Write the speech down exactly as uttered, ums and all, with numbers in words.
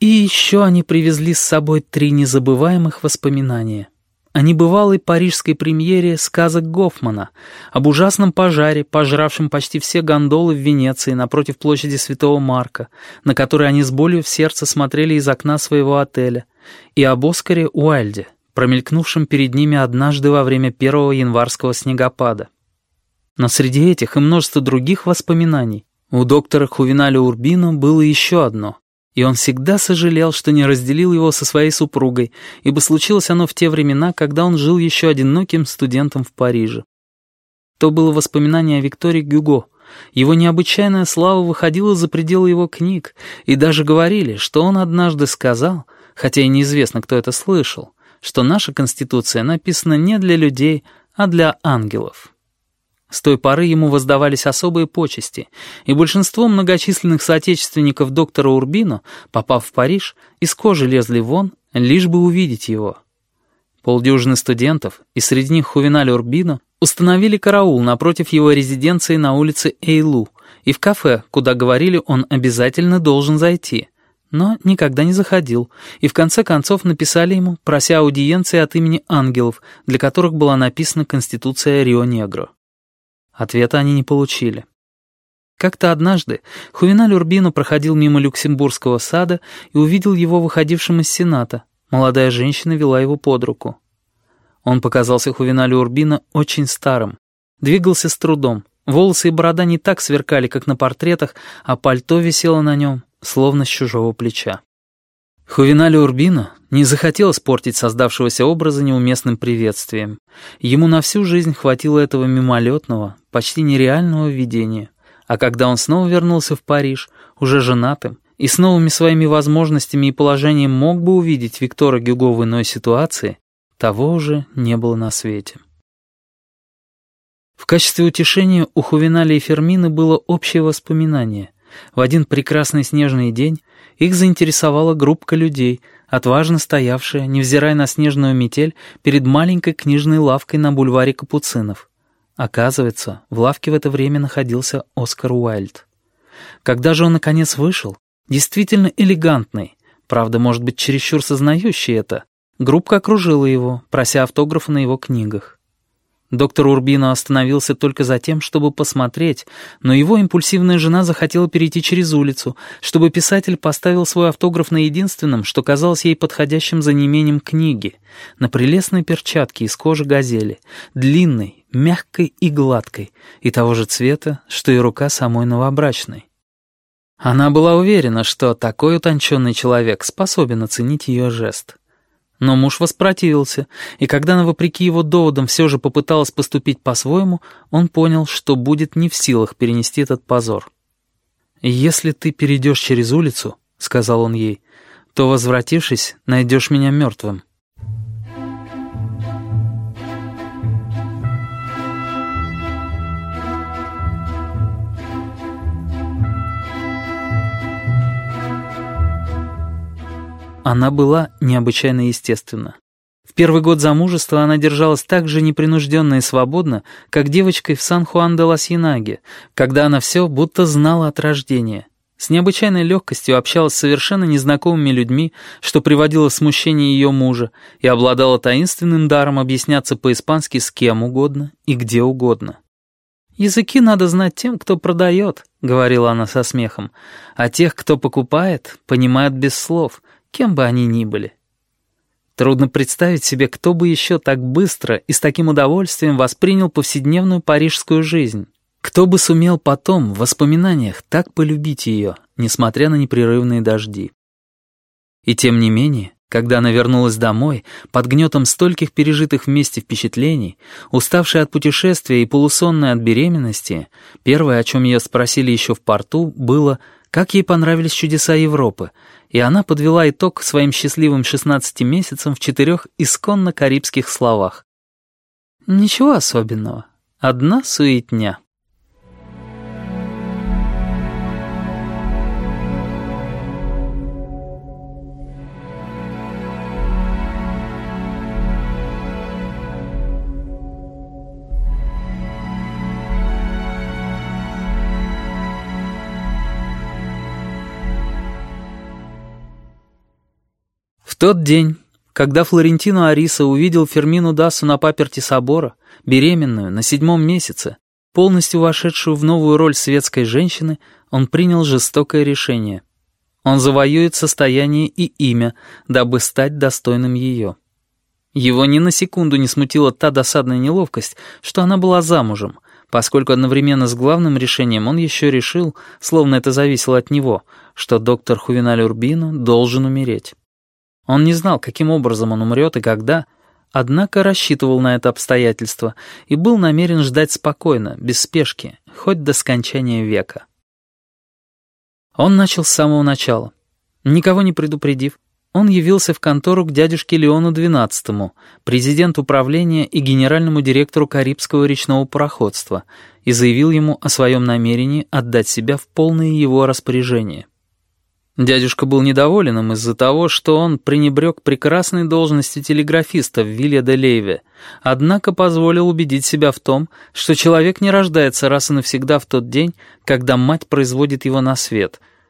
И еще они привезли с собой три незабываемых воспоминания. О небывалой парижской премьере сказок Гофмана, об ужасном пожаре, пожравшем почти все гондолы в Венеции напротив площади Святого Марка, на который они с болью в сердце смотрели из окна своего отеля, и об Оскаре Уайльде, промелькнувшем перед ними однажды во время первого январского снегопада. Но среди этих и множества других воспоминаний у доктора Хувеналя Урбино было еще одно, и он всегда сожалел, что не разделил его со своей супругой, ибо случилось оно в те времена, когда он жил еще одиноким студентом в Париже. То было воспоминание о Викторе Гюго. Его необычайная слава выходила за пределы его книг, и даже говорили, что он однажды сказал, хотя и неизвестно, кто это слышал, что наша Конституция написана не для людей, а для ангелов. С той поры ему воздавались особые почести, и большинство многочисленных соотечественников доктора Урбино, попав в Париж, из кожи лезли вон, лишь бы увидеть его. Полдюжины студентов, и среди них Хувеналь Урбино, установили караул напротив его резиденции на улице Эйлу и в кафе, куда говорили, он обязательно должен зайти, но никогда не заходил, и в конце концов написали ему, прося аудиенции от имени ангелов, для которых была написана Конституция Рио-Негро. Ответа они не получили. Как-то однажды Хувеналь Урбино проходил мимо Люксембургского сада и увидел его выходившим из Сената. Молодая женщина вела его под руку. Он показался Хувеналю Урбино очень старым. Двигался с трудом. Волосы и борода не так сверкали, как на портретах, а пальто висело на нем, словно с чужого плеча. Хувеналю Урбино не захотел испортить создавшегося образа неуместным приветствием. Ему на всю жизнь хватило этого мимолетного, почти нереального видения. А когда он снова вернулся в Париж, уже женатым, и с новыми своими возможностями и положением мог бы увидеть Виктора Гюго в иной ситуации, того уже не было на свете. В качестве утешения у Хувеналя и Фермины было общее воспоминание. В один прекрасный снежный день их заинтересовала группка людей, отважно стоявшая, невзирая на снежную метель, перед маленькой книжной лавкой на бульваре Капуцинов. Оказывается, в лавке в это время находился Оскар Уайльд. Когда же он наконец вышел, действительно элегантный, правда, может быть, чересчур сознающий это, группка окружила его, прося автографа на его книгах. Доктор Урбино остановился только за тем, чтобы посмотреть, но его импульсивная жена захотела перейти через улицу, чтобы писатель поставил свой автограф на единственном, что казалось ей подходящим за неимением книги, на прелестной перчатке из кожи газели, длинной, мягкой и гладкой, и того же цвета, что и рука самой новобрачной. Она была уверена, что такой утонченный человек способен оценить ее жест. Но муж воспротивился, и когда она, вопреки его доводам, все же попыталась поступить по-своему, он понял, что будет не в силах перенести этот позор. «Если ты перейдешь через улицу, — сказал он ей, — то, возвратившись, найдешь меня мертвым». Она была необычайно естественна. В первый год замужества она держалась так же непринужденно и свободно, как девочкой в Сан-Хуан-де-ла-Сьенаге, когда она все будто знала от рождения. С необычайной легкостью общалась с совершенно незнакомыми людьми, что приводило в смущение ее мужа, и обладала таинственным даром объясняться по-испански с кем угодно и где угодно. «Языки надо знать тем, кто продает», — говорила она со смехом, «а тех, кто покупает, понимают без слов, кем бы они ни были». Трудно представить себе, кто бы еще так быстро и с таким удовольствием воспринял повседневную парижскую жизнь. Кто бы сумел потом в воспоминаниях так полюбить ее, несмотря на непрерывные дожди. И тем не менее, когда она вернулась домой, под гнетом стольких пережитых вместе впечатлений, уставшая от путешествия и полусонная от беременности, первое, о чем ее спросили еще в порту, было, как ей понравились чудеса Европы, и она подвела итог своим счастливым шестнадцати месяцам в четырех исконно карибских словах. «Ничего особенного. Одна суетня». тот день, когда Флорентино Ариса увидел Фермину Дасу на паперти собора, беременную, на седьмом месяце, полностью вошедшую в новую роль светской женщины, он принял жестокое решение. Он завоюет состояние и имя, дабы стать достойным ее. Его ни на секунду не смутила та досадная неловкость, что она была замужем, поскольку одновременно с главным решением он еще решил, словно это зависело от него, что доктор Хувеналь Урбино должен умереть. Он не знал, каким образом он умрет и когда, однако рассчитывал на это обстоятельство и был намерен ждать спокойно, без спешки, хоть до скончания века. Он начал с самого начала. Никого не предупредив, он явился в контору к дядюшке Леону двенадцатому, президенту управления и генеральному директору Карибского речного пароходства, и заявил ему о своем намерении отдать себя в полное его распоряжение. Дядюшка был недоволен им из-за того, что он пренебрег прекрасной должности телеграфиста в Вилья-де-Лейве, однако позволил убедить себя в том, что человек не рождается раз и навсегда в тот день, когда мать производит его на свет,